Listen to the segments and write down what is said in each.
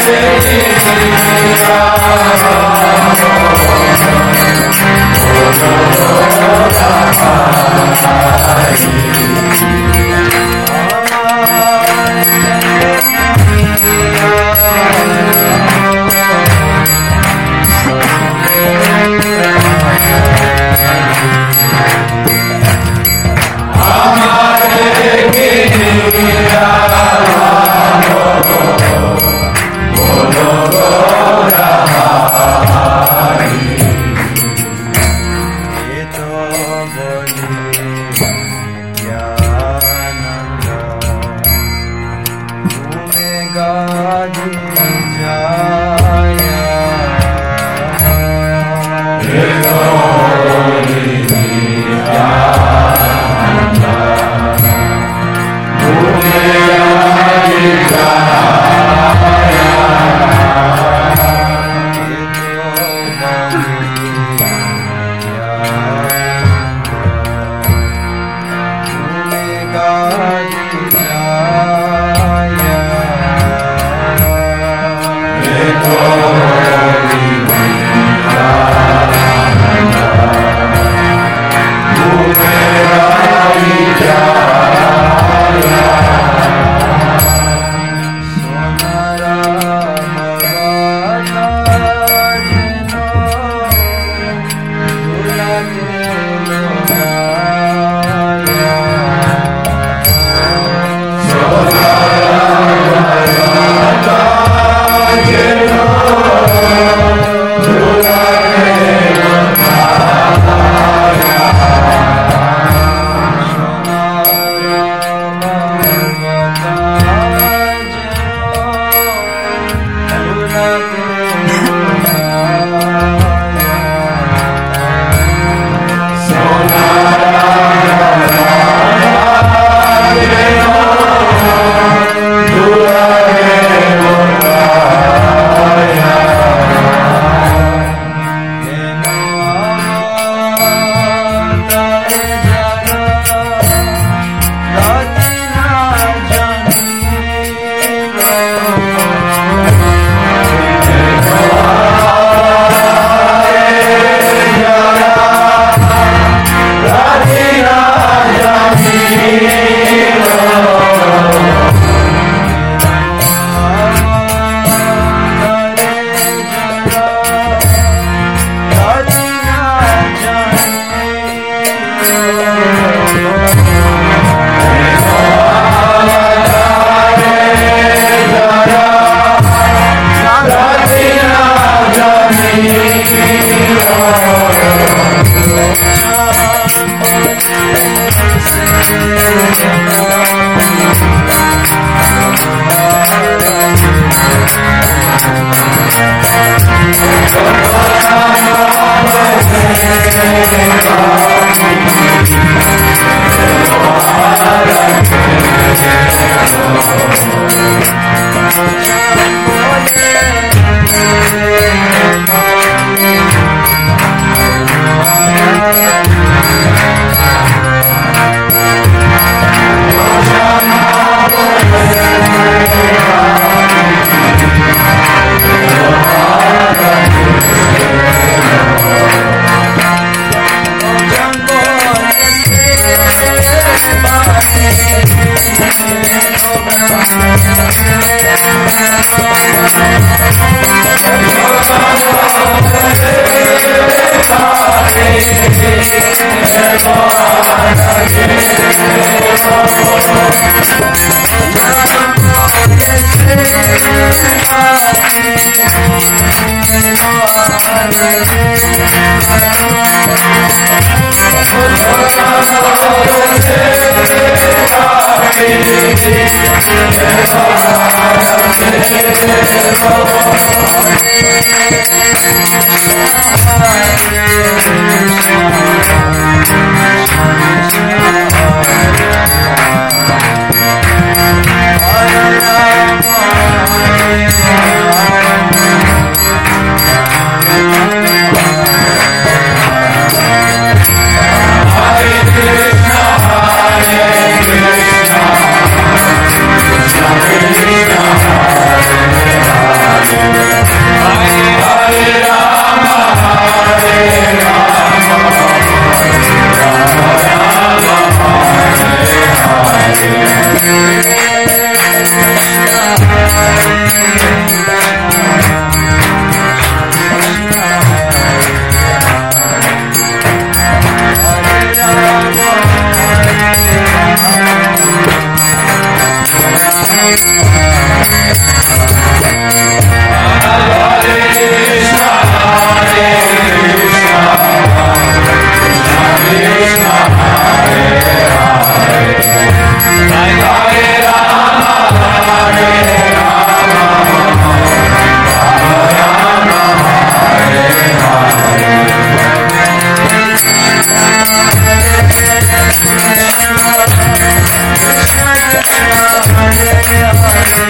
Krishna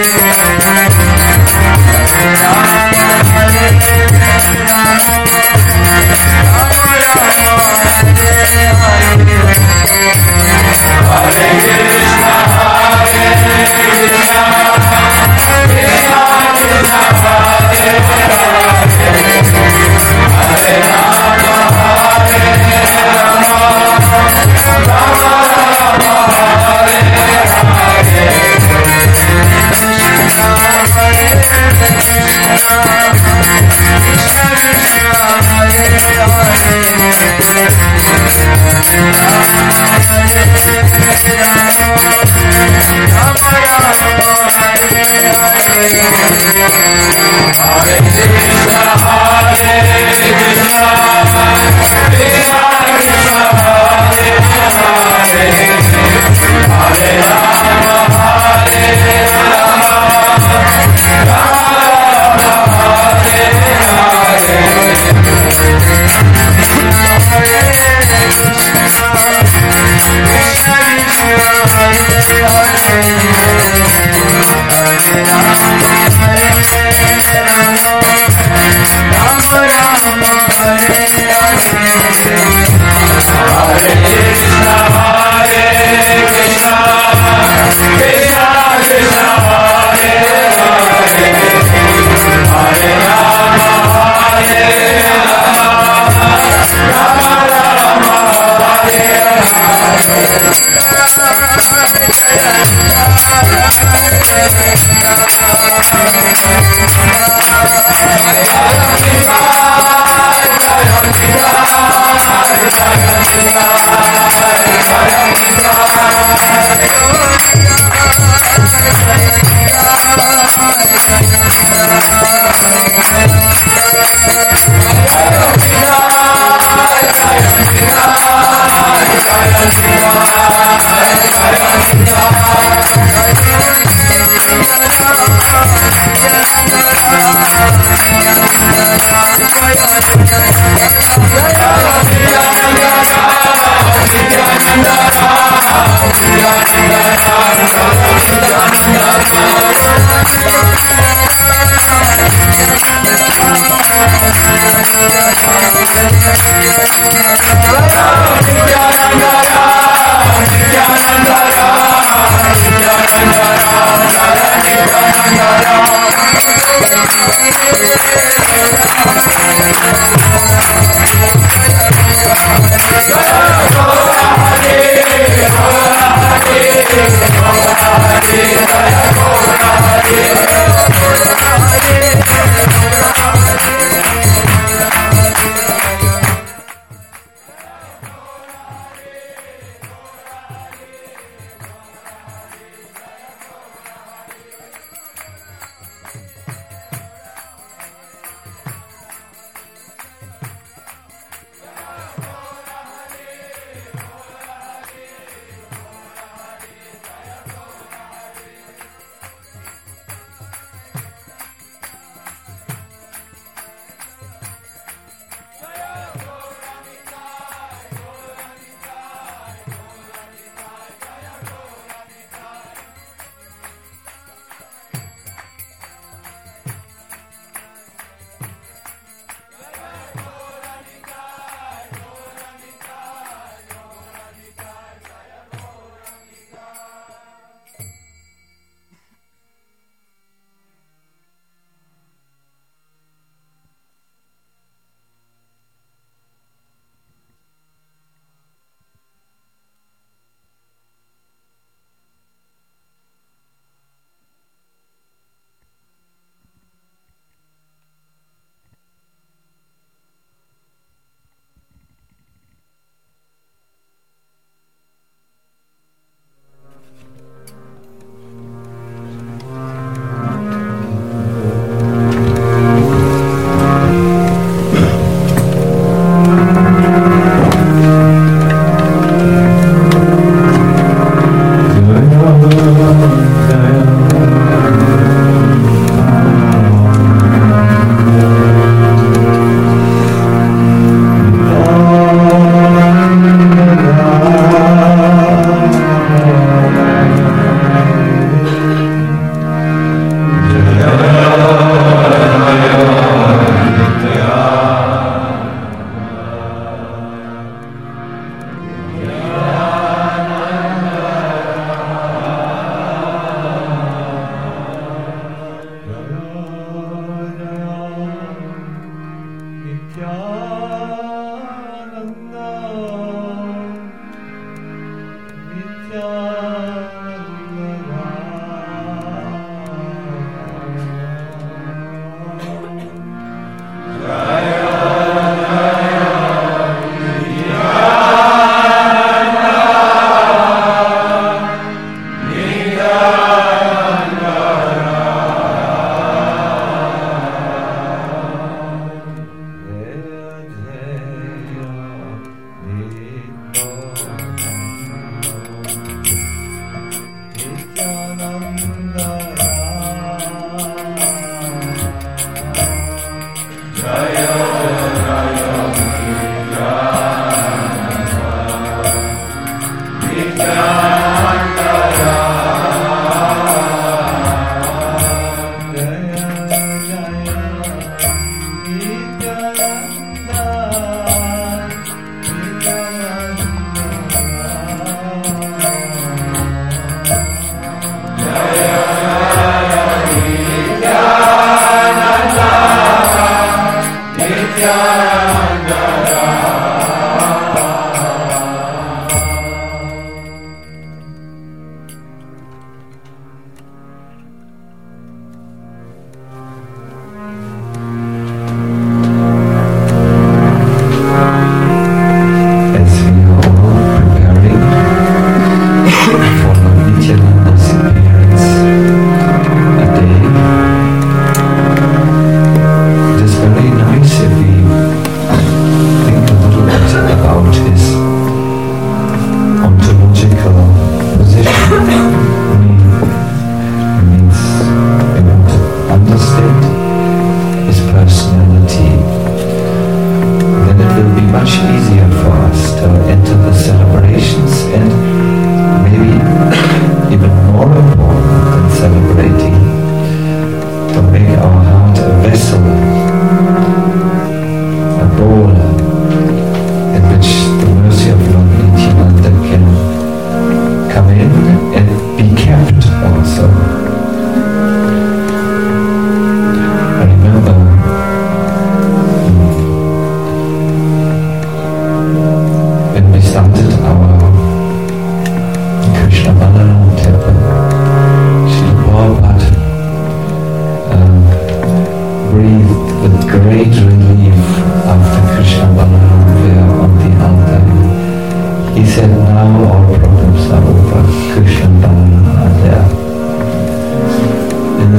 Krishna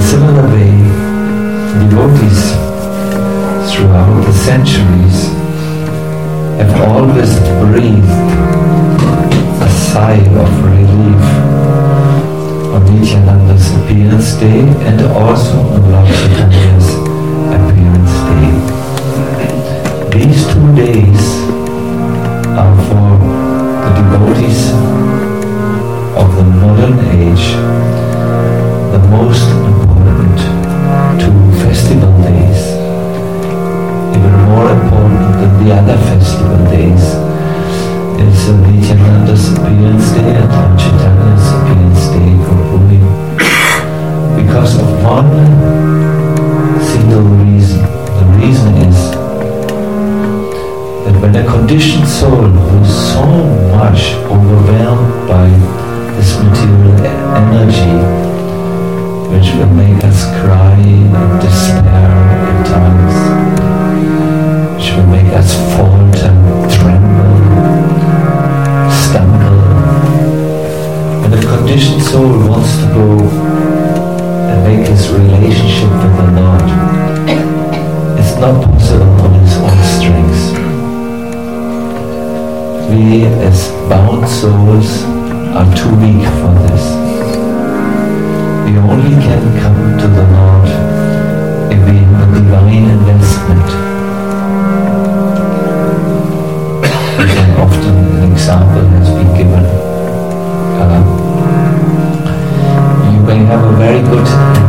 similar way, devotees throughout the centuries have always breathed a sigh of relief on Nityananda's appearance day and also on Lord Chaitanya's appearance day. These 2 days are for the devotees of the modern age the most important 2 festival days, even more important than the other festival days. Is Nityananda's appearance day and Lord Chaitanya's appearance day for Puri, because of one single reason. The reason is that when a conditioned soul who is so much overwhelmed by this material energy, which will make us cry and despair at times, which will make us falter, tremble, stumble. When a conditioned soul wants to go and make his relationship with the Lord, it's not possible on his own strength. We as bound souls are too weak for this. We only can come to the Lord if we have a divine investment. And often an example has been given. You may have a very good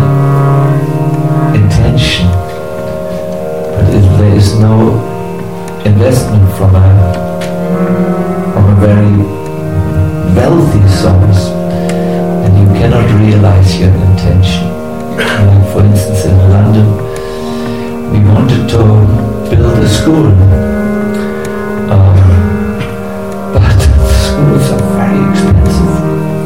intention, but if there is no investment from a very wealthy source, then you cannot realize your intention. Like for instance in London, we wanted to build a school, but schools are very expensive.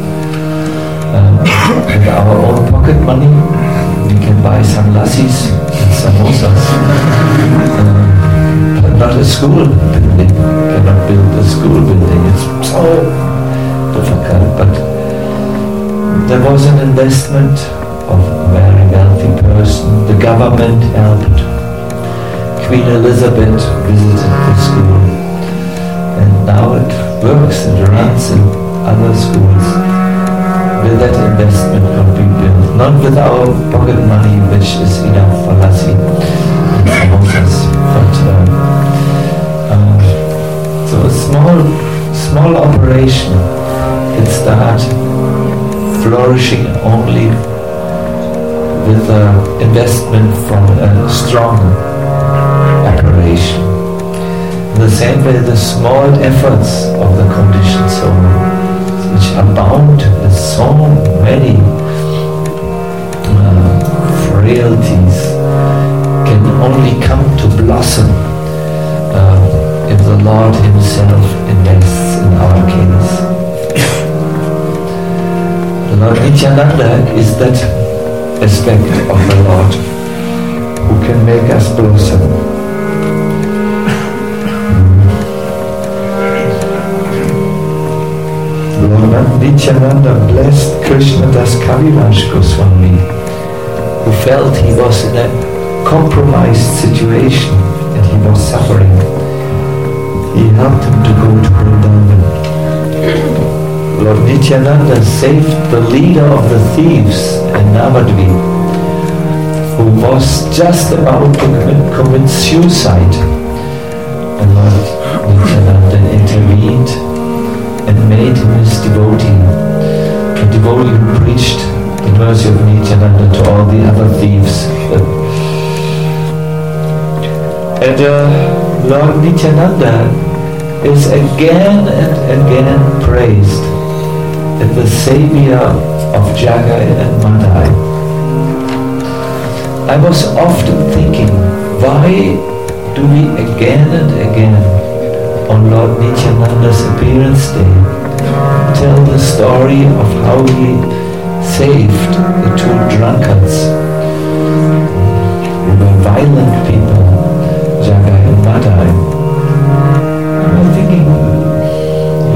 With our own pocket money, we can buy some lassis and samosas, but not a school building. Cannot build a school building. It's so difficult. But there was an investment of a very wealthy person. The government helped. Queen Elizabeth visited the school, and now it works. It runs in other schools. With that investment could be built, not with our pocket money, which is enough for lassi and samosas, but so a small operation can start flourishing only with investment from a strong operation. In the same way, the small efforts of the conditioned soul, which are bound with so many frailties, can only come to blossom if the Lord Himself invests in our case. The Lord Nityananda is that aspect of the Lord who can make us blossom. Lord Nityananda blessed Krishnadas Kaviraj Goswami, who felt he was in a compromised situation and he was suffering. He helped him to go to Vrindavan. Lord Nityananda saved the leader of the thieves in Navadvip, who was just about to commit suicide. And Lord Nityananda intervened and made him his devotee. A devotee who preached the mercy of Nityananda to all the other thieves. And Lord Nityananda is again and again praised as the savior of Jagai and Madai. I was often thinking, why do we again and again on Lord Nityananda's appearance day tell the story of how he saved the 2 drunkards who were violent people, Jagai and Madai? I'm thinking,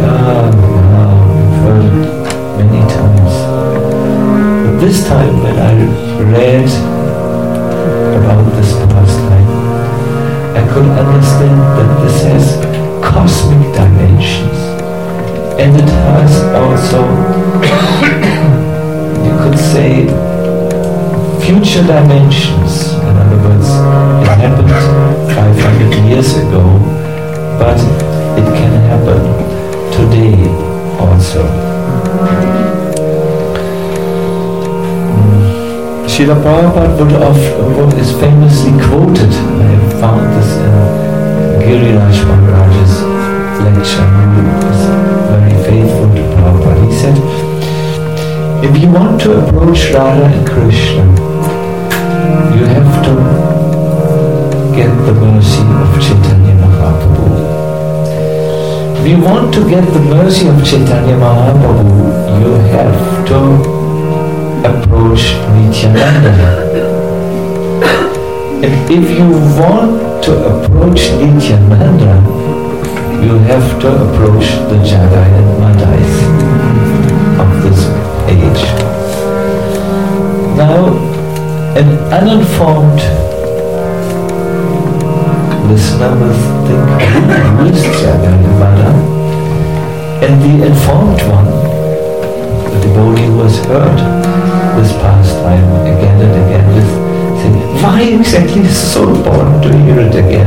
we've heard it many times. But this time when I I read about this pastime, I could understand that this has cosmic dimensions, and it has also, you could say, future dimensions. In other words, it happened 500 years ago, but it can happen today also. Srila Prabhupada is famously quoted, I have found this in Giriraj Maharaj's lecture, who is very faithful to Prabhupada. He said, if you want to approach Radha and Krishna, you have to get the mercy of Chaitanya Mahaprabhu. If you want to get the mercy of Chaitanya Mahaprabhu, you have to approach Nityananda. And if you want to approach Nityananda, you have to approach the Jagai and Madhais of this age. Now, an uninformed listener will think, who is Jagai and Madhai? And the informed one, the devotee who has heard this pastime again and again, will say, why exactly is it so important to hear it again?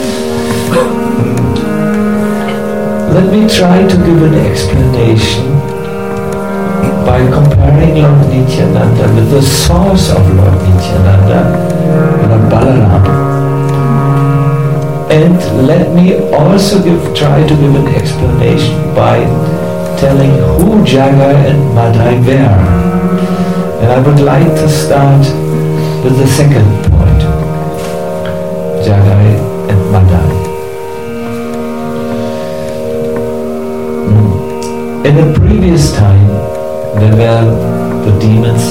Let me try to give an explanation by comparing Lord Nityananda with the source of Lord Nityananda, Lord Balaram. And let me also try to give an explanation by telling who Jagai and Madhai were. And I would like to start with the second point, Jagai and Madhai. In the previous time, there were the demons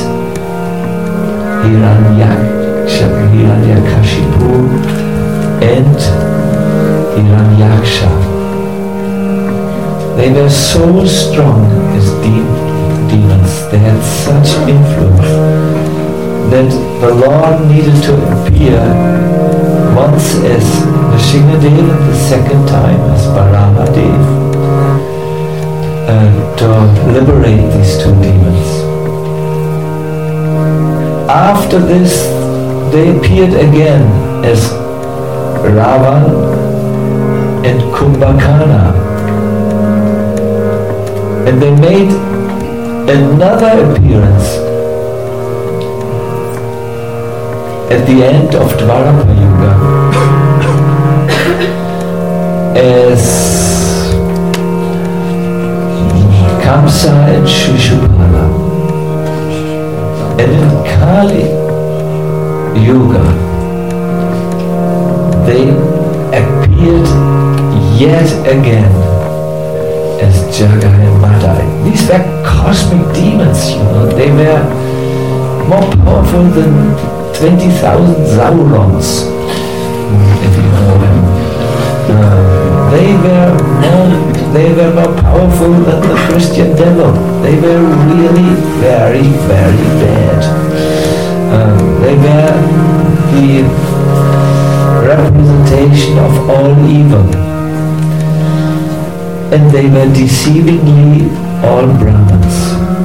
Hiranyakashipu and Hiranyaksha. They were so strong as demons, they had such influence that the Lord needed to appear once as Nrsimhadev and the second time as Baramadev to liberate these two demons. After this, they appeared again as Ravan and Kumbhakana, and they made another appearance at the end of Dwarapa Yuga as Kamsa and Shishupala. And in Kali Yuga, they appeared yet again as Jagai and Madhai. These were cosmic demons, They were more powerful than 20,000 Saurons, if you know them. They were more powerful than the Christian devil. They were really very, very bad. They were the representation of all evil. And they were deceivingly all Brahmins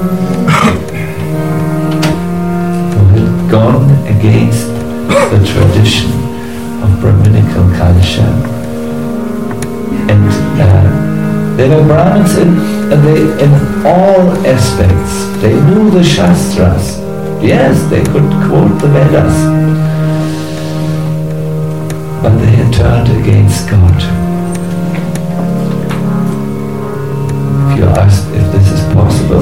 who had gone against the tradition of Brahminical culture. And they were Brahmins in all aspects. They knew the Shastras. Yes, they could quote the Vedas. But they had turned against God. If you ask if this is possible,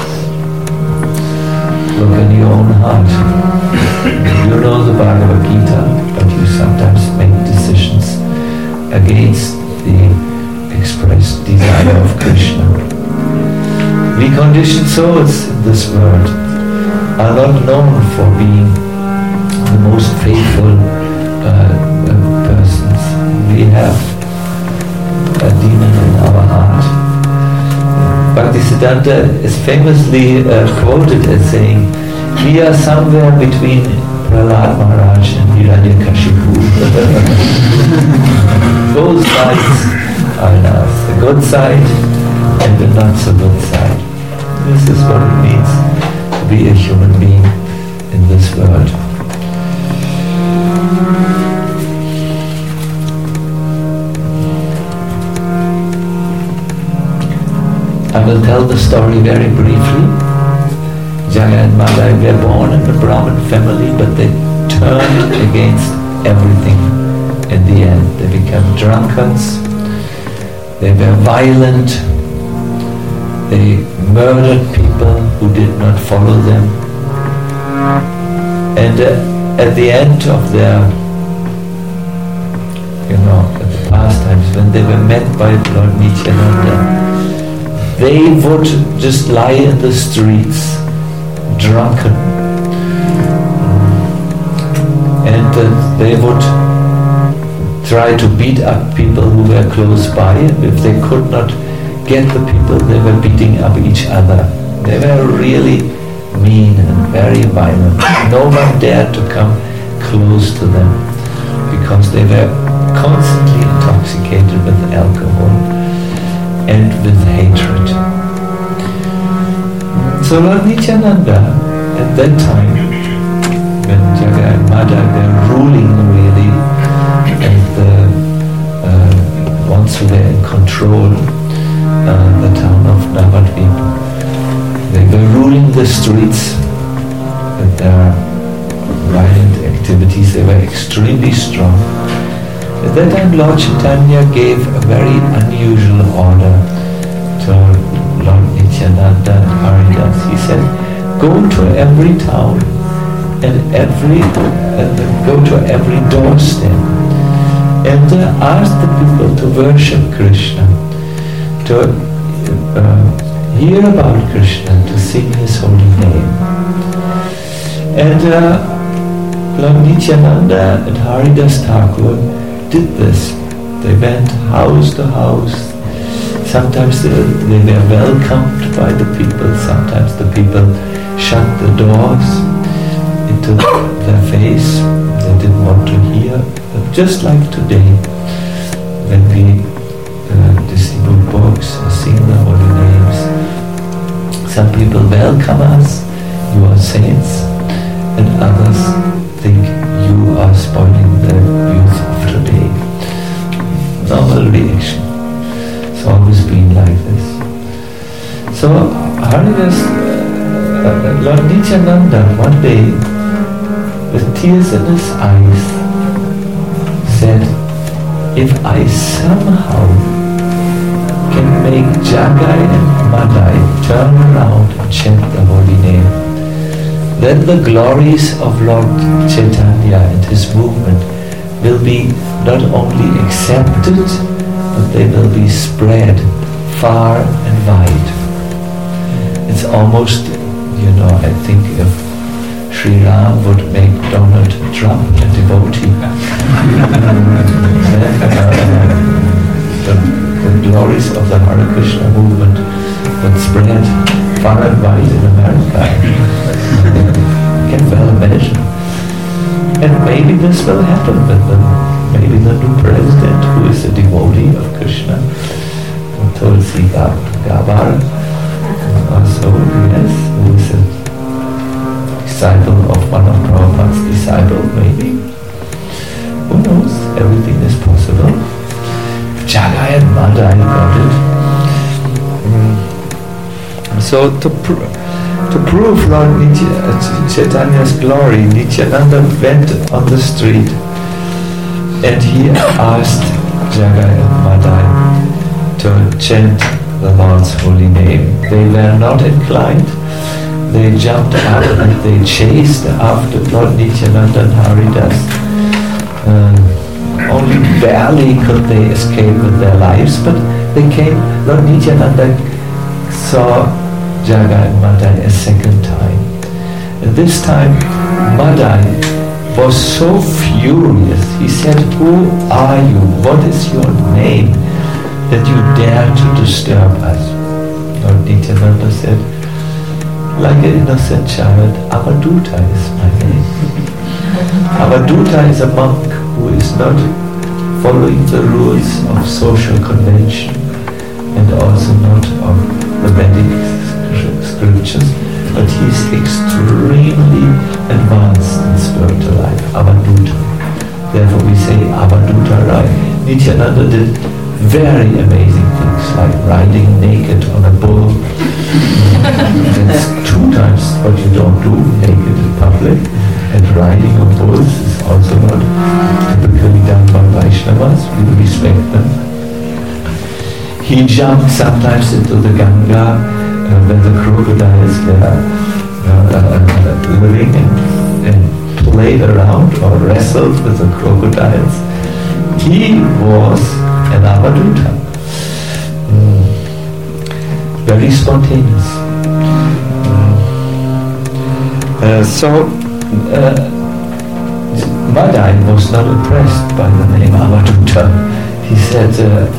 look in your own heart. You know the Bhagavad Gita, but you sometimes make decisions against the expressed desire of Krishna. We conditioned souls in this world are not known for being the most faithful persons. We have a demon in our heart. Bhaktisiddhanta is famously quoted as saying, We are somewhere between Prahlad Maharaj and Hiranyakashipu. Both sides are in us, the good side and the not so good side. This is what it means to be a human being in this world. I will tell the story very briefly. Jagai and Madai were born in a Brahmin family, but they turned against everything in the end. They became drunkards, they were violent, they murdered people who did not follow them. And at the end of their, at the pastimes, when they were met by Lord Nityananda, they would just lie in the streets, drunken, and they would try to beat up people who were close by, and if they could not get the people, they were beating up each other. They were really mean and very violent. No one dared to come close to them because they were constantly intoxicated with alcohol and with hatred. So Lord Nityananda, at that time, when Jagai and Madai were ruling really, and once who were in control the town of Navadvip, they were ruling the streets with their violent activities. They were extremely strong. At that time, Lord Chaitanya gave a very unusual order to Lord Nityananda and Haridas. He said, go to every town and go to every doorstep and ask the people to worship Krishna, to hear about Krishna, to sing his holy name. And Lord Nityananda and Haridas Thakur did this. They went house to house. Sometimes they were welcomed by the people. Sometimes the people shut the doors into their face. They didn't want to hear. But just like today, when we distribute books or sing the holy names, some people welcome us, you are saints, and others think you are spoiling the youth of today. Normal reaction. It's always been like this. So Haridas, Lord Nityananda one day, with tears in his eyes, said, if I somehow can make Jagai and Madai turn around and chant the holy name, then the glories of Lord Chaitanya and his movement will be not only accepted, but they will be spread far and wide. It's almost, I think if Sri Ram would make Donald Trump a devotee, the glories of the Hare Krishna movement would spread far and wide in America. You can well imagine. And maybe this will happen with them. Maybe the new president, who is a devotee of Krishna, Tulsi Gabbard, also, yes, who is a disciple of one of Prabhupada's disciples, maybe. Who knows? Everything is possible. Jagai and Madai got it. So to prove Lord Chaitanya's glory, Nityananda went on the street and he asked Jagai and Madai to chant the Lord's holy name. They were not inclined. They jumped up and they chased after Lord Nityananda and Haridas. Only barely could they escape with their lives, but they came. Lord Nityananda saw Jagai and Madai a second time. And this time Madai was so furious. He said, who are you? What is your name that you dare to disturb us? Lord Nityananda said, like an innocent child, Avadhuta is my name. Avadhuta is a monk who is not following the rules of social convention and also not of the Vedic scriptures, but he is extremely advanced in spiritual life, Avadhuta. Therefore we say Avadhuta Rai. Nityananda did very amazing things like riding naked on a bull. That's 2 times what you don't do naked in public. And riding on bulls is also not typically done by Vaishnavas. We respect them. He jumped sometimes into the Ganga when the crocodiles were living and played around or wrestled with the crocodiles. He was an Avadhuta. Very spontaneous. Madai was not impressed by the name Avadhuta. He said,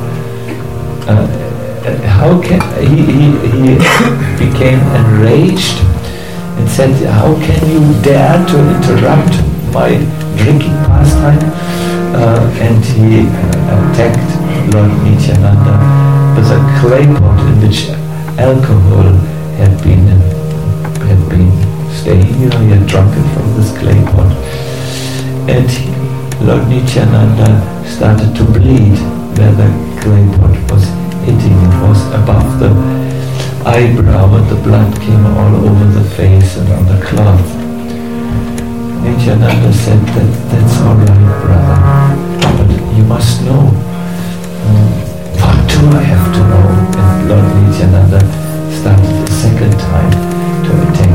how can he became enraged and said, how can you dare to interrupt my drinking pastime? And he attacked Lord Nityananda with a clay pot in which alcohol had been staying. He had drunk it from this clay pot. And Lord Nityananda started to bleed where the clay pot was hitting. It was above the eyebrow and the blood came all over the face and on the cloth. Nityananda said, that's all right, brother, but you must know. What do I have to know? And Lord Nityananda started a second time to attack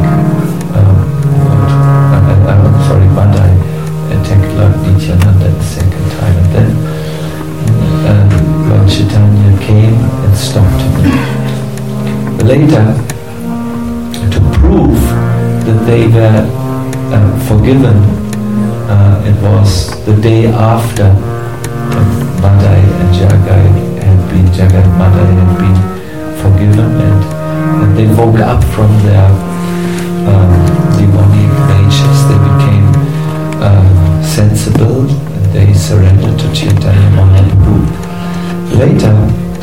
Madai attacked Lord Nityananda the second time, and then Lord Chaitanya came and stopped him. Later, to prove that they were forgiven, it was the day after Madai and Jagai and Madai had been forgiven, and they woke up from their demonic natures. They became sensible, and they surrendered to Chaitanya Mahaprabhu. Later,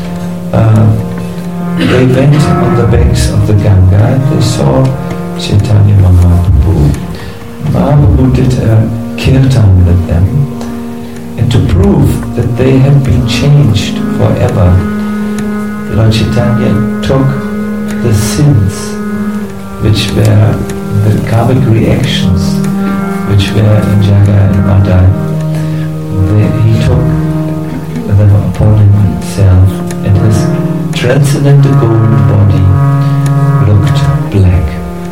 they went on the banks of the Ganga and they saw Chaitanya Mahaprabhu. Mahaprabhu did a kirtan with them, and to prove that they had been changed forever, Lord Chaitanya took the sins which were the karmic reactions which were in Jagai and Madai. He took them upon himself, and his transcendental golden body looked black.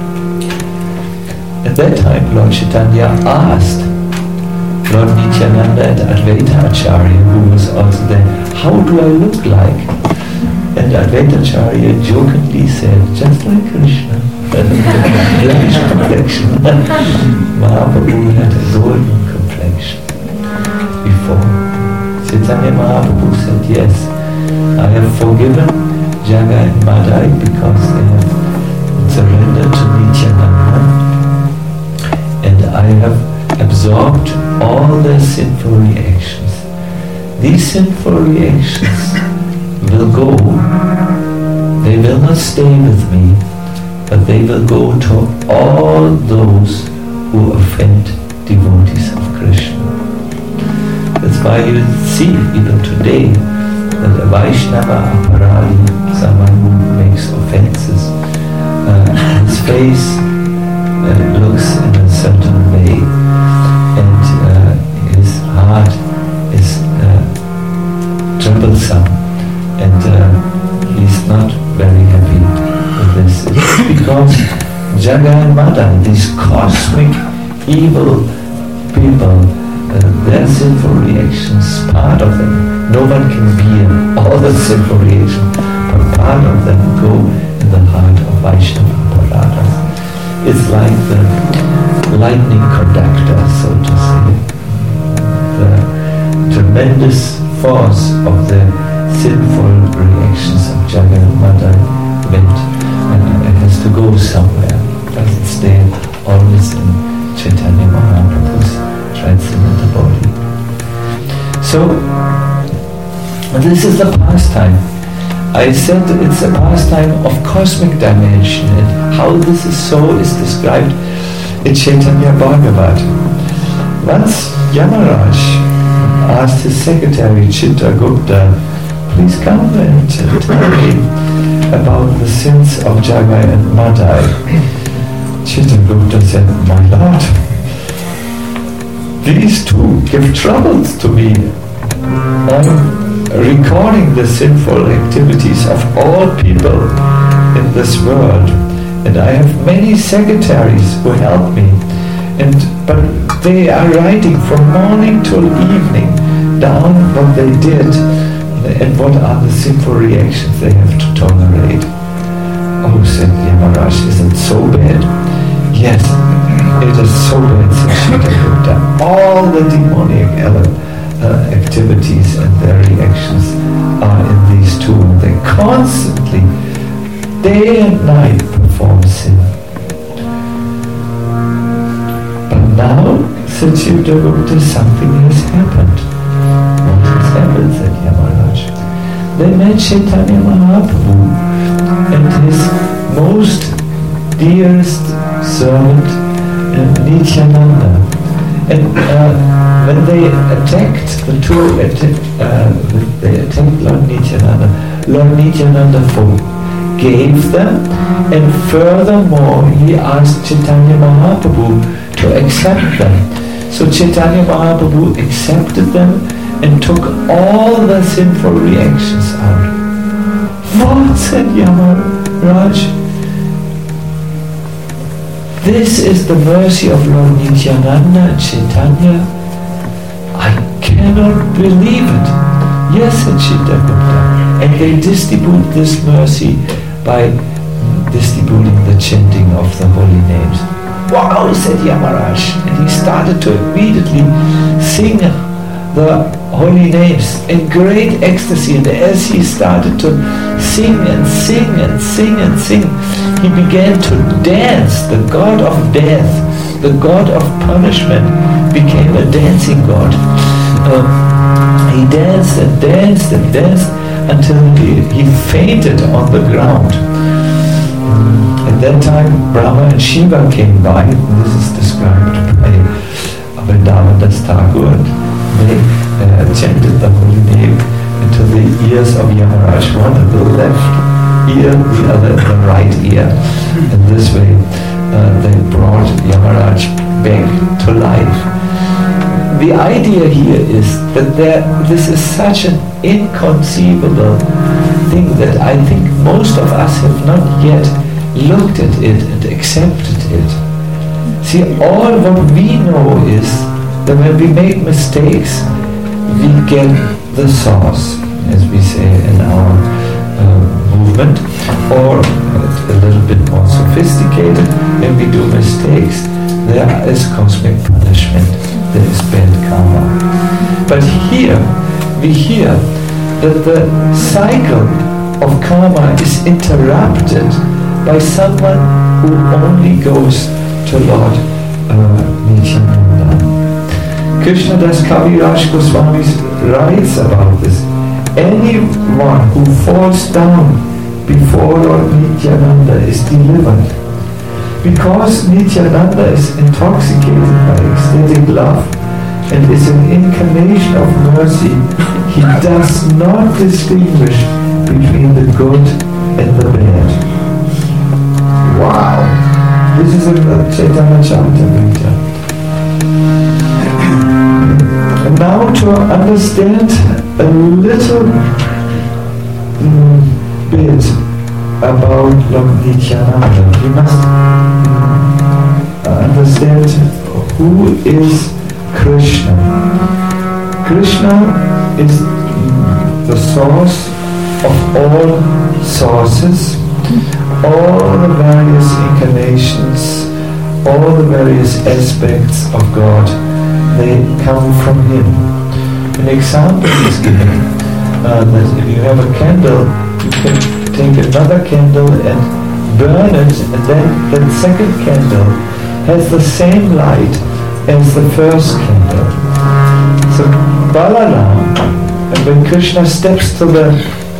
At that time, Lord Chaitanya asked Lord Nityananda and Advaita Acharya, who was also there, how do I look like? And Advaita Acharya jokingly said, just like Krishna. Blackish complexion. Mahaprabhu had a golden complexion before. Chaitanya Mahaprabhu said, yes, I have forgiven Jagai and Madai because they have surrendered to Nityananda, and I have absorbed all their sinful reactions. These sinful reactions will go. They will not stay with me, but they will go to all those who offend devotees of Krishna. That's why you see even today that a Vaishnava aparadi, someone who makes offenses, his face looks in a certain way, and his heart is troublesome, and he's not very happy with this. It's because Jagai and Madai, these cosmic evil people, their sinful reactions, part of them, no one can bear all the sinful reactions, but part of them go in the heart of Vaishnava Paradas. It's like the lightning conductor, so to say. The tremendous force of the sinful reactions of Jagai and Madai went, and it has to go somewhere. Chaitanya Mahaprabhu's transcendental body. So, this is the pastime. I said it's a pastime of cosmic dimension, and how this is so is described in Chaitanya Bhagavat. Once Yamaraj asked his secretary Chitragupta, please come and tell me about the sins of Jagai and Madai. Chitragupta said, my lord, these two give troubles to me. I'm recording the sinful activities of all people in this world, and I have many secretaries who help me, but they are writing from morning till evening down what they did and what are the sinful reactions they have to tolerate. Oh, said Yamaraj, is it so bad? Yes, it is so bad, said Chitragupta. All the demonic activities and their reactions are in these two, and they constantly, day and night, perform sin. But now, said Chitragupta, something has happened. What has happened, said Yamaraj? They met Chaitanya Mahaprabhu and his most dearest servant, Nityananda. And when they attacked the two, they attacked Lord Nityananda forgave them, and furthermore he asked Chaitanya Mahaprabhu to accept them. So Chaitanya Mahaprabhu accepted them and took all the sinful reactions out. What, said Yamaraj? This is the mercy of Lord Nityananda and Chaitanya. I cannot believe it. Yes, said Chitragupta. And they distribute this mercy by distributing the chanting of the holy names. Wow, said Yamaraj. And he started to immediately sing the holy names in great ecstasy. And as he started to sing and sing and sing and sing, he began to dance. The god of death, the god of punishment, became a dancing god. He danced and danced and danced until he fainted on the ground. At that time, Brahma and Shiva came by. This is described by Vrindavan Thakur, and they chanted the holy name into the ears of Yamaraj, one at the left ear, the other at the right ear. And this way they brought Yamaraj back to life. The idea here is that this is such an inconceivable thing that I think most of us have not yet looked at it and accepted it. See, all what we know is that when we make mistakes, we get the sauce, as we say in our movement, or a little bit more sophisticated, when we do mistakes, there is cosmic punishment, there is bad karma. But here, we hear that the cycle of karma is interrupted by someone who only goes to Lord Nityananda. Krishnadas Kaviraj Goswami writes about this. Anyone who falls down before Lord Nityananda is delivered. Because Nityananda is intoxicated by ecstatic love and is an incarnation of mercy, he does not distinguish between the good and the bad. Wow! This is a Chaitanya Charitamrita. And now to understand a little bit about Lord Nityananda, we must understand who is Krishna. Krishna is the source of all sources, all the various incarnations, all the various aspects of God, they come from Him. An example is given that if you have a candle, you can take another candle and burn it, and then the second candle has the same light, as the first candle. So Balaram, and when Krishna steps to the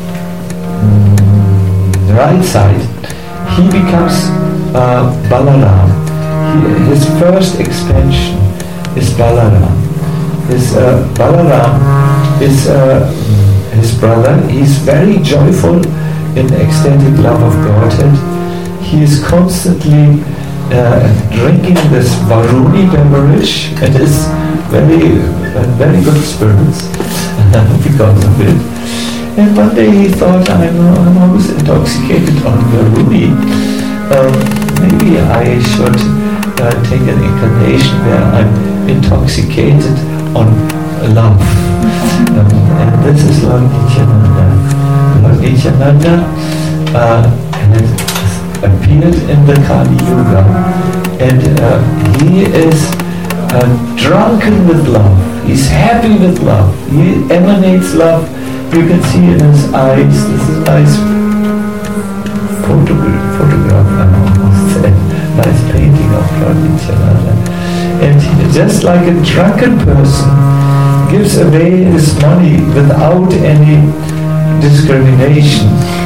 right side, he becomes Balaram. His first expansion is Balaram. Balaram is his brother. He's very joyful in ecstatic love of Godhead. He is constantly drinking this Varuni beverage and is very good spirits because of it. And one day he thought, I'm always intoxicated on Varuni. Maybe I should take an incarnation where I'm intoxicated on love. And this is Lord Nityananda. Lord Nityananda appeared in the Kali Yuga, and he is drunken with love. He's happy with love. He emanates love. You can see in his eyes. This is a nice photograph, I almost said. Nice painting of Lord Nityananda. And he, just like a drunken person, gives away his money without any discrimination.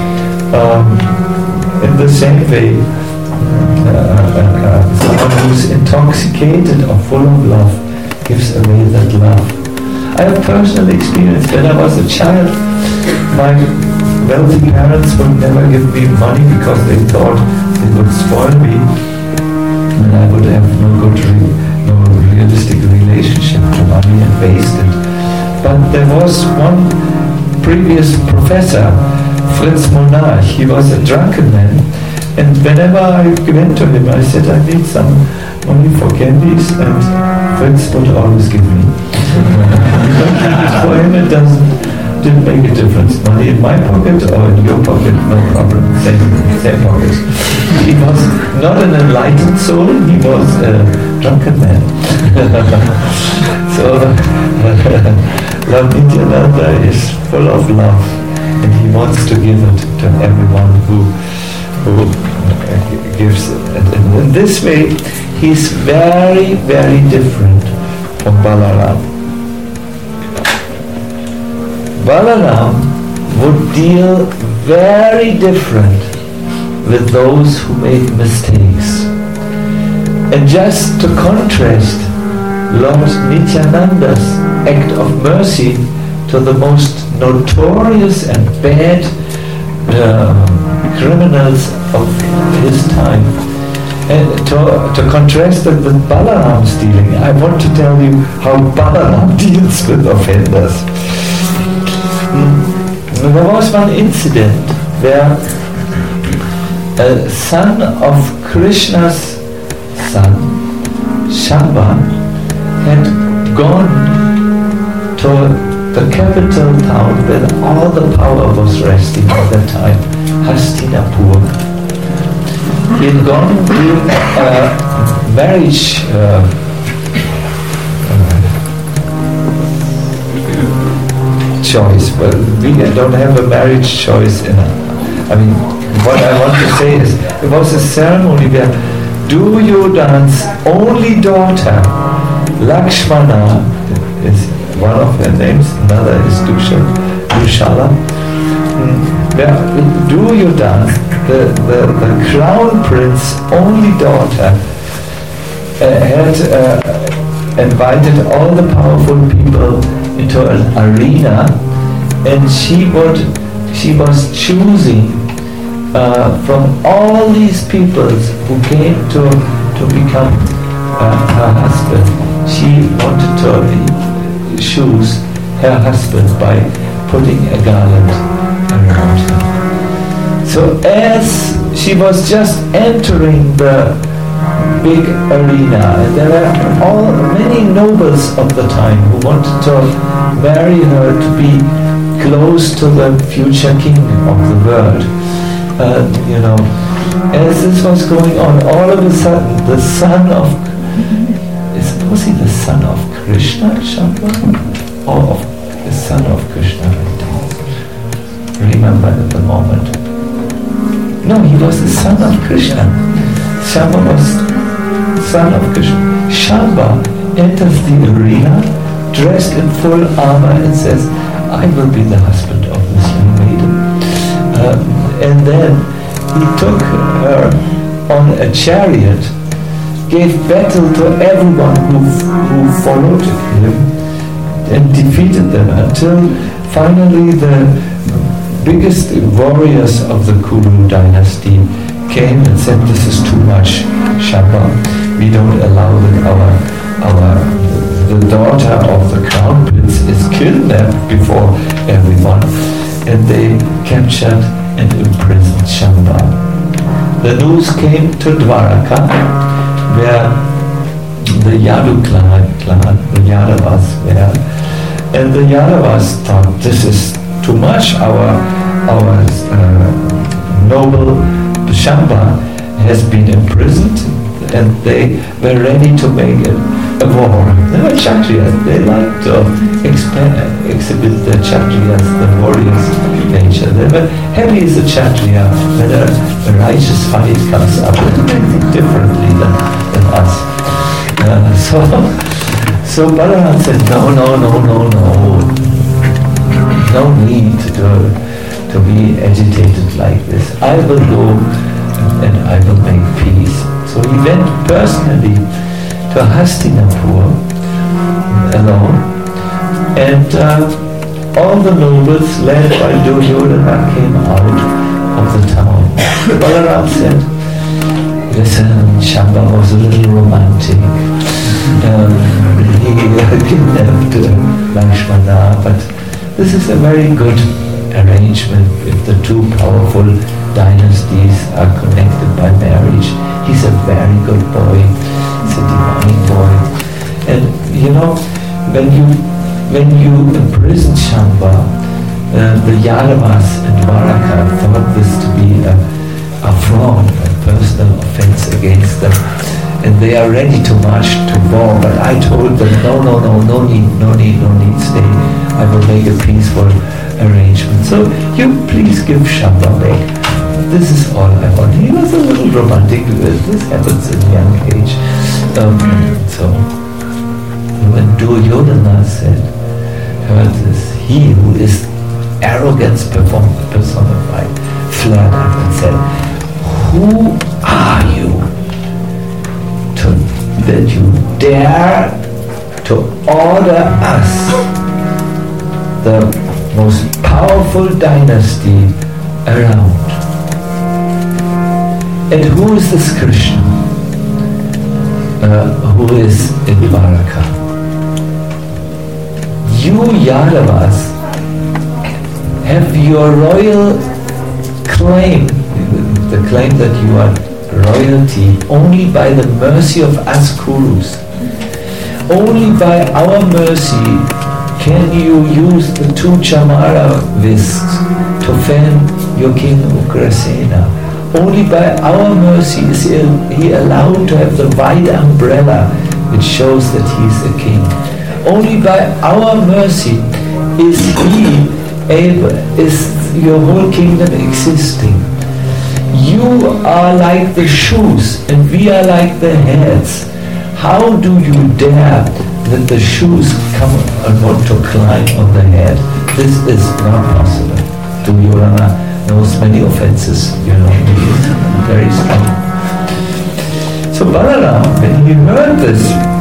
In the same way, someone who's intoxicated or full of love gives away that love. I have personal experience. When I was a child, my wealthy parents would never give me money because they thought it would spoil me and I would have no realistic relationship to money and waste it. But there was one previous professor, Fritz Monarch. He was a drunken man, and whenever I went to him, I said, I need some money for candies, and Fritz would always give me. For him it didn't make a difference. Money in my pocket or in your pocket, no problem, same pocket. He was not an enlightened soul, he was a drunken man. So Lord Nityananda is full of love, and he wants to give it to everyone who gives it. And in this way, he's very, very different from Balaram. Balaram would deal very different with those who make mistakes. And just to contrast Lord Nityananda's act of mercy to the most notorious and bad criminals of his time, and to contrast it with Balaram's dealing, I want to tell you how Balaram deals with offenders. There was one incident where a son of Krishna's son, Shamba, had gone to the capital town where all the power was resting at that time, Hastinapur. He had gone with a marriage choice. Well, we don't have a marriage choice what I want to say is, it was a ceremony where Duryodhana's only daughter, Lakshmana, is one of her names, another is Dushala. Where Duryodhana, the crown prince's only daughter, had invited all the powerful people into an arena, and she was choosing from all these peoples who came to become her husband. She wanted to choose her husband by putting a garland around her. So as she was just entering the big arena, and there were many nobles of the time who wanted to marry her to be close to the future king of the world. As this was going on, all of a sudden the son of, was he the son of Krishna, Shamba? Or the son of Krishna? I don't remember at the moment. No, he was the son of Krishna. Shamba was son of Krishna. Shamba enters the arena, dressed in full armor, and says, I will be the husband of this young maiden. And then he took her on a chariot, gave battle to everyone who followed him, and defeated them until finally the biggest warriors of the Kuru dynasty came and said, this is too much, Shamba. We don't allow that the daughter of the crown prince is kidnapped before everyone. And they captured and imprisoned Shamba. The news came to Dwaraka, where the Yadu clan, the Yadavas were. And the Yadavas thought, this is too much. Our noble Shamba has been imprisoned, and they were ready to make a war. They were Kshatriyas. They liked to exhibit the Kshatriyas, the warriors' nature. They were happy as a Kshatriya when a righteous fight comes up. They think differently than us. So Balaram said, no. No need to be agitated like this. I will go and I will make peace. So he went personally to Hastinapur alone, and all the nobles led by Duryodhana came out of the town. Balaram said, listen, Shamba was a little romantic. He kidnapped Lakshmana, but this is a very good arrangement if the two powerful dynasties are connected by marriage. He's a very good boy. He's a divine boy. And you know, when you imprison Shamba, the Yadavas and Dwaraka thought this to be a affront, a personal offense against them. And they are ready to march to war, but I told them, no need, stay. I will make a peaceful arrangement. So you please give Shamba back. This is all I want. He was a little romantic. This happens in young age. So when Duryodhana heard this, he who is arrogance personified, flared up and said, who are you that you dare to order us, the most powerful dynasty around? And who is this Krishna who is in Dwaraka? You Yadavas have your royal claim, the claim that you are royalty, only by the mercy of us Kurus. Only by our mercy can you use the two Chamara whisks to fan your king Ugrasena. Only by our mercy is he allowed to have the white umbrella which shows that he is a king. Only by our mercy is your whole kingdom existing. You are like the shoes and we are like the heads. How do you dare that the shoes come and want to climb on the head? This is not possible. Duryodhana knows many offenses, he is very strong. So Balaram, when he heard this,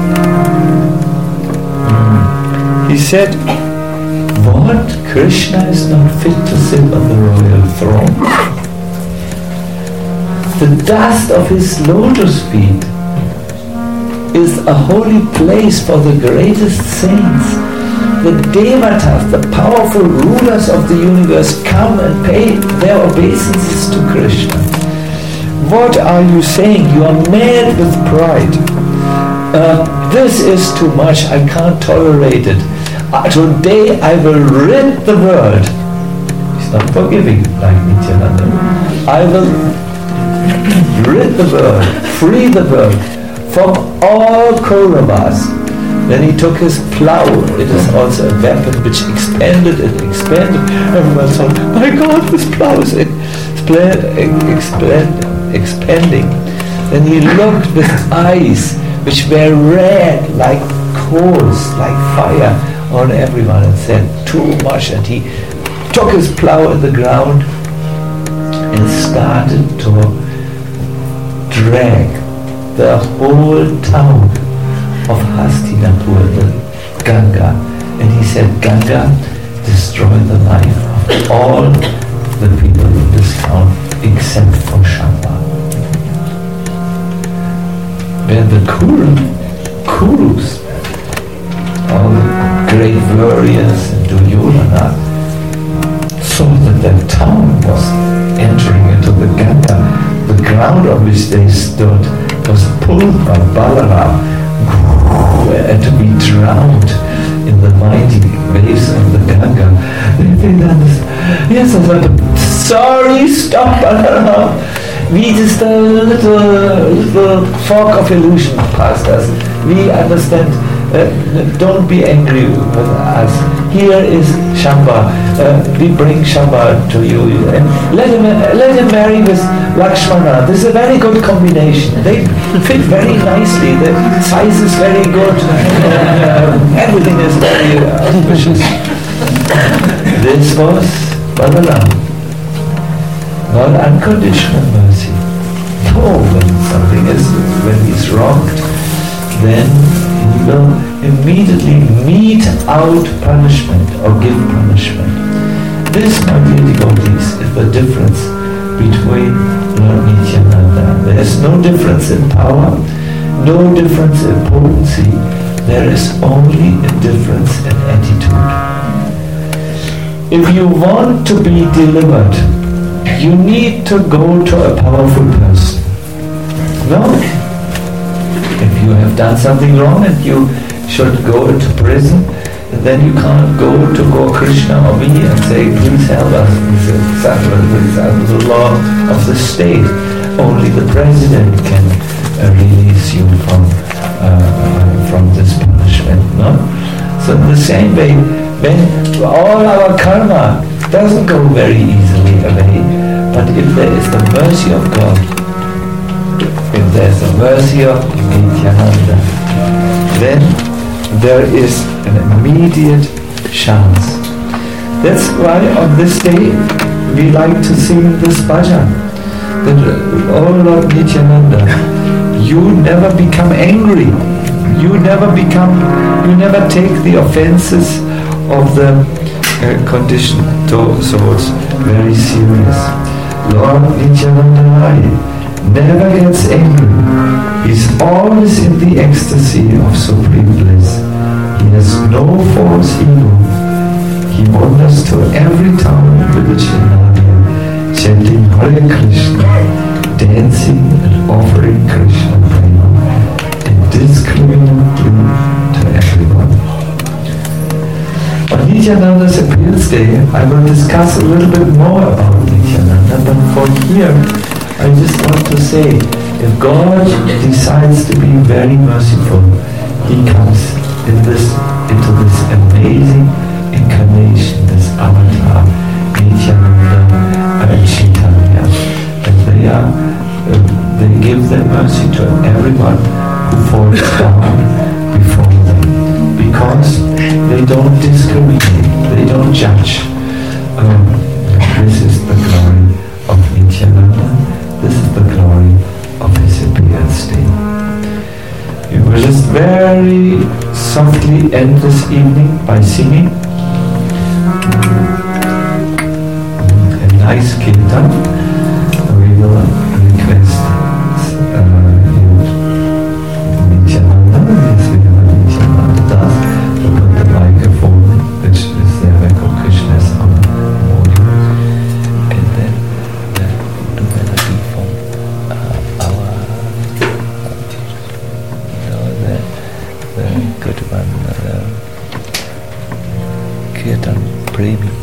he said, what? Krishna is not fit to sit on the royal throne? The dust of his lotus feet is a holy place for the greatest saints. The Devatas, the powerful rulers of the universe, come and pay their obeisances to Krishna. What are you saying? You are mad with pride. This is too much. I can't tolerate it. Today I will rid the world. He's not forgiving like Nityananda. I will rid the world, free the world from all Kauravas. Then he took his plow. It is also a weapon which expanded. Everyone thought, my God, this plow is expanding. Then he looked with eyes which were red like coals like fire on everyone and said, too much. And he took his plow in the ground and started to drag the whole town of Hastinapur, the Ganga. And he said, Ganga, destroy the life of all the people in this town except for Shamba. When the Kurus, all the great warriors and Duryodhana, saw that their town was entering into the Ganga, the ground on which they stood was pulled by Balaram and to be drowned in the mighty waves of the Ganga. Yes, I said, sorry, stop, Balaram. We just a little fog of illusion past us. We understand. Don't be angry with us. Here is Shamba. We bring Shamba to you, and let him marry with Lakshmana. This is a very good combination. They fit very nicely. The size is very good. Everything is very auspicious. This was Balaram. Not unconditional mercy. No, when he's wronged, then he will immediately mete out punishment or give punishment. This, my dear devotees, is the difference between Lord Nityananda. There is no difference in power, no difference in potency. There is only a difference in attitude. If you want to be delivered, you need to go to a powerful person. No. If you have done something wrong and you should go into prison, then you can't go to Gaur Krishna or me and say, please help us. This is the law of the state. Only the president can release you from this punishment. No? So in the same way, when all our karma doesn't go very easily away, but if there is the mercy of God, if there's the mercy of Nityananda, then there is an immediate chance. That's why on this day we like to sing this bhajan. That, oh Lord Nityananda, you never become angry. You never take the offenses of the conditioned souls very serious. Lord Nityananda never gets angry. He's always in the ecstasy of supreme bliss. He has no false ego. He wanders to every town and village in Nadia, chanting Hare Krishna, dancing and offering Krishna prema indiscriminately to everyone. On Nityananda's appearance day, I will discuss a little bit more about Nityananda, but for here, I just want to say, if God decides to be very merciful, He comes into this amazing incarnation, this avatar, Nityananda and Chaitanya, and they give their mercy to everyone who falls down before them, because they don't discriminate, they don't judge. This is the glory of Nityananda. This is the glory of his appearance day. We will just very softly end this evening by singing a nice kirtan. We will request Nityananda, Nityananda Das, to put the microphone, which is there where Gaur Krishna is on the podium, and then do melody from the good one, Kirtan Premi.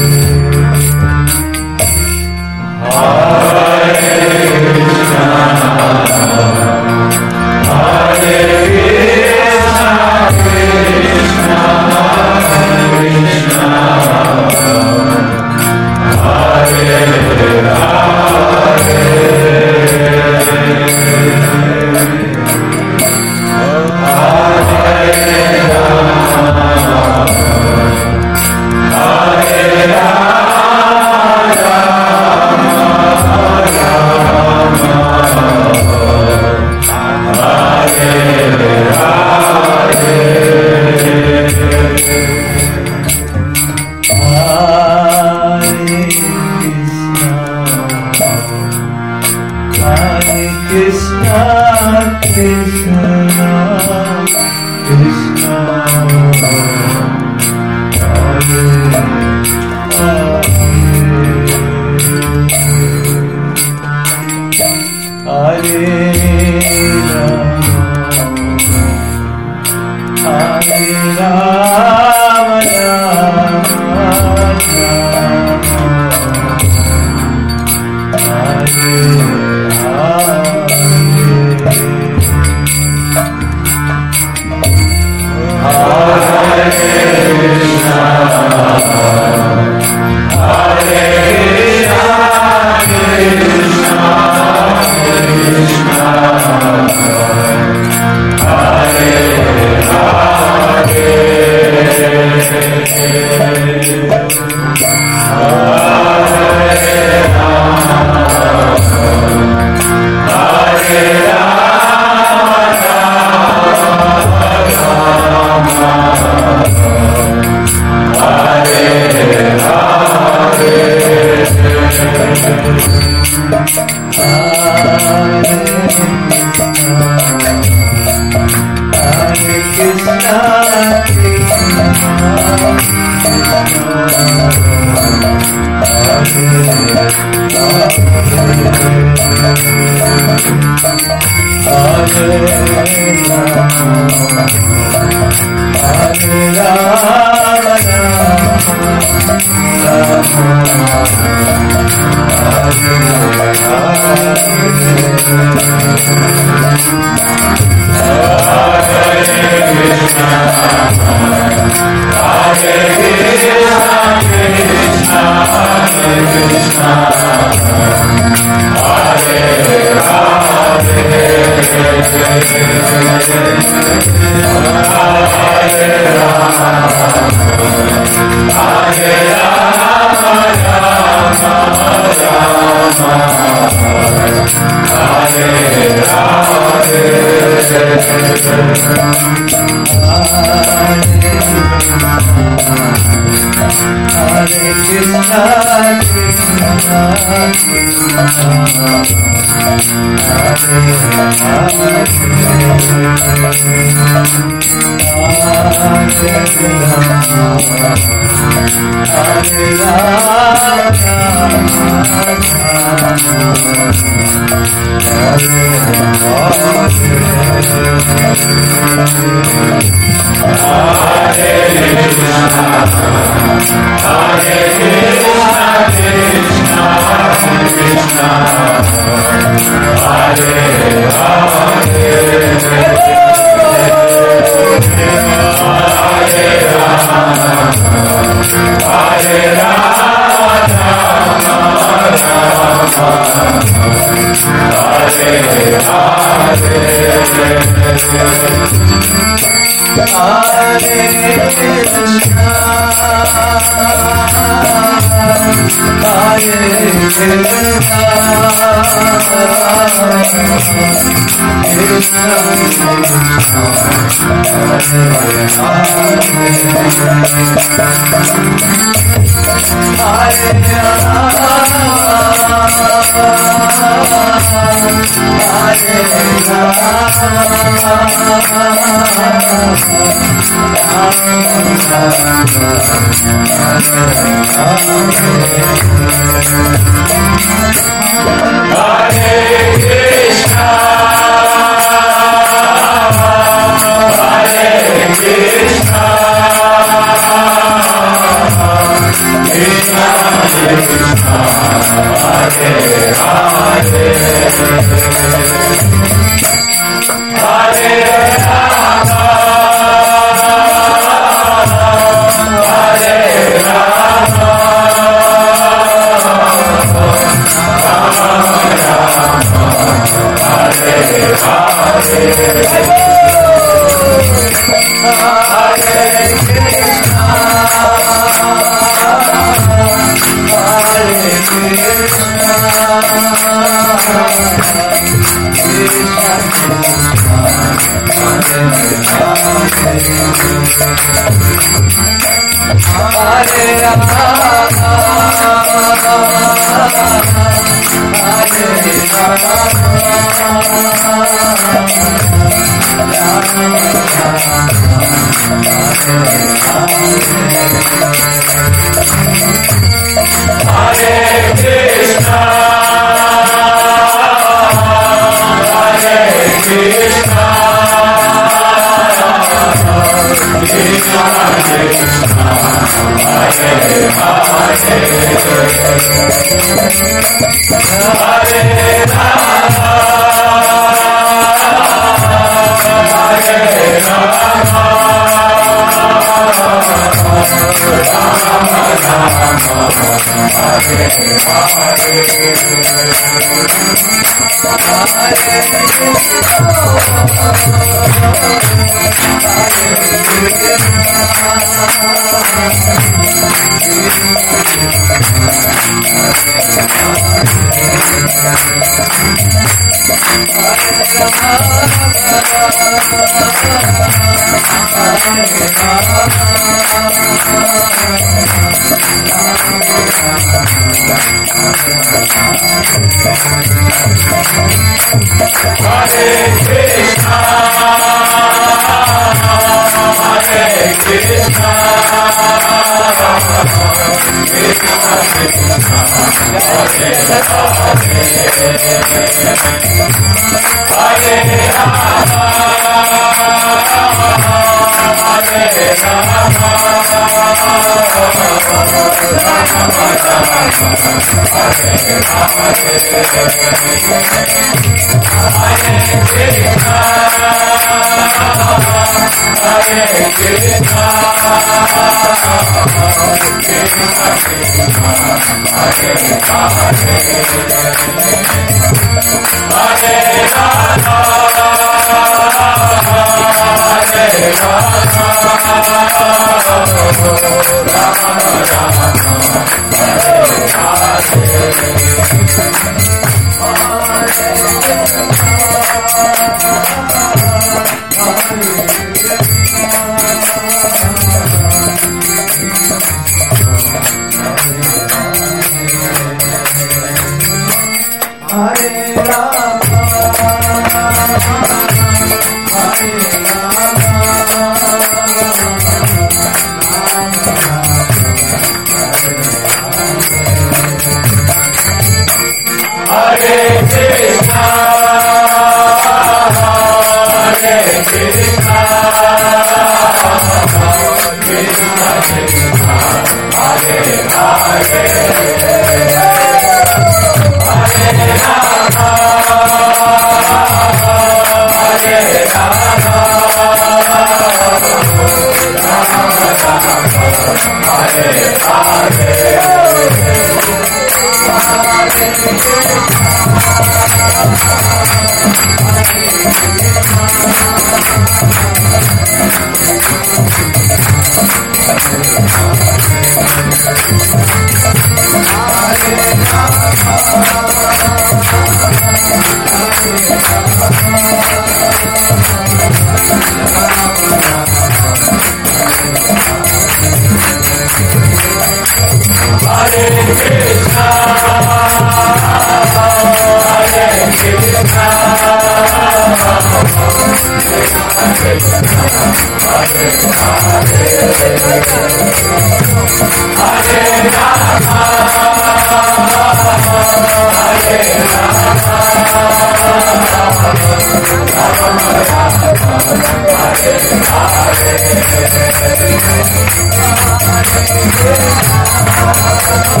Hare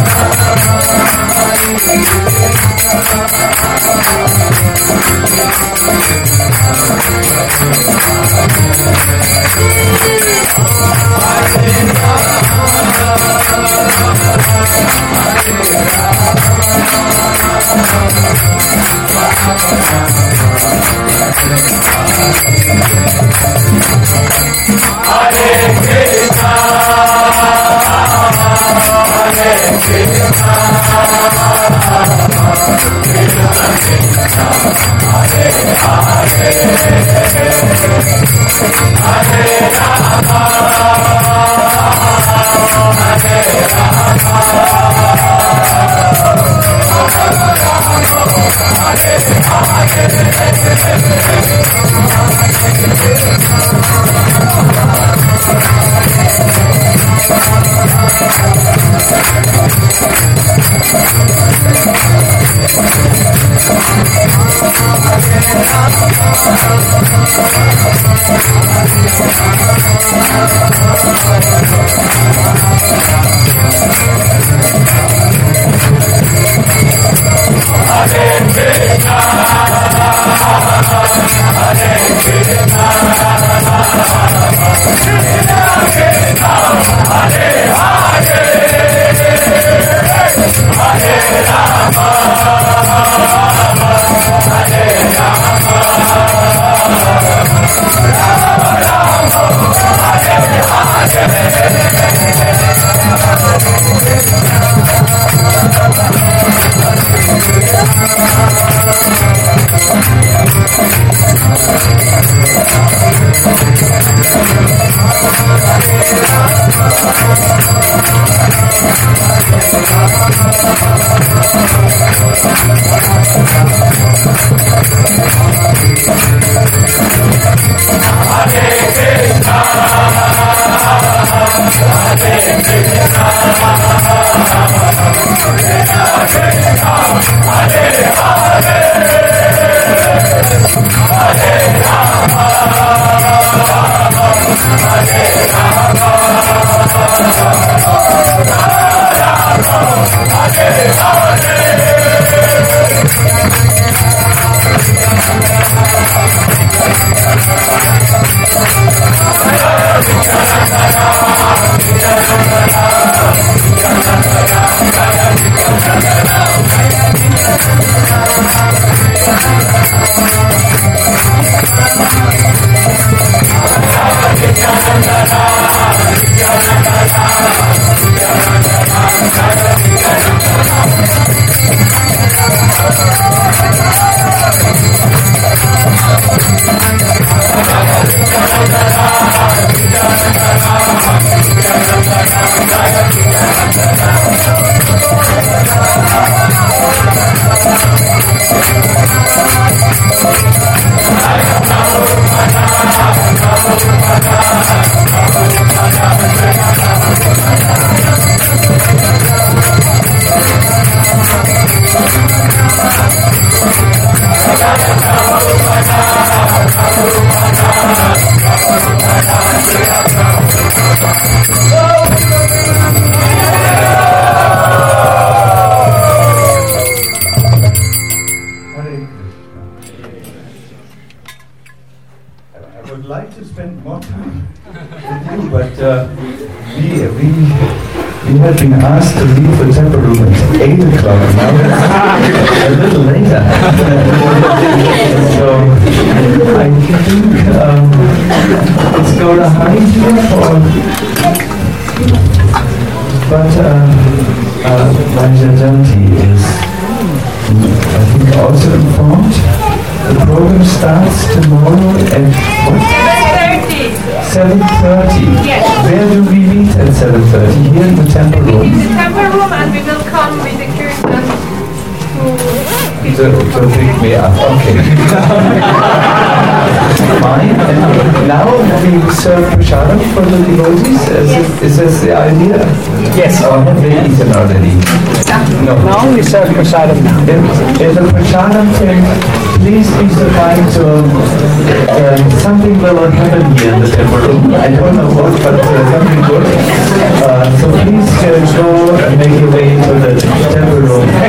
We had been asked to leave the temple room at 8 o'clock. Now it's a little later. So I think let's go to hide here for. But Rajajanti is, I think, also informed. The program starts tomorrow at what? 7:30. Yes. Where do we meet at 7:30? Here in the temple room? In the temple room, and we will come with the kirtan to pick me up. Okay. Fine. And now we serve prasadam for the devotees? Is this the idea? Yes. Or have they eaten already? No. Now we serve prasadam now. If the prasadam thing, please be so kind to something will happen here in the temple room. I don't know what, but something good. So please go and make your way to the temple room.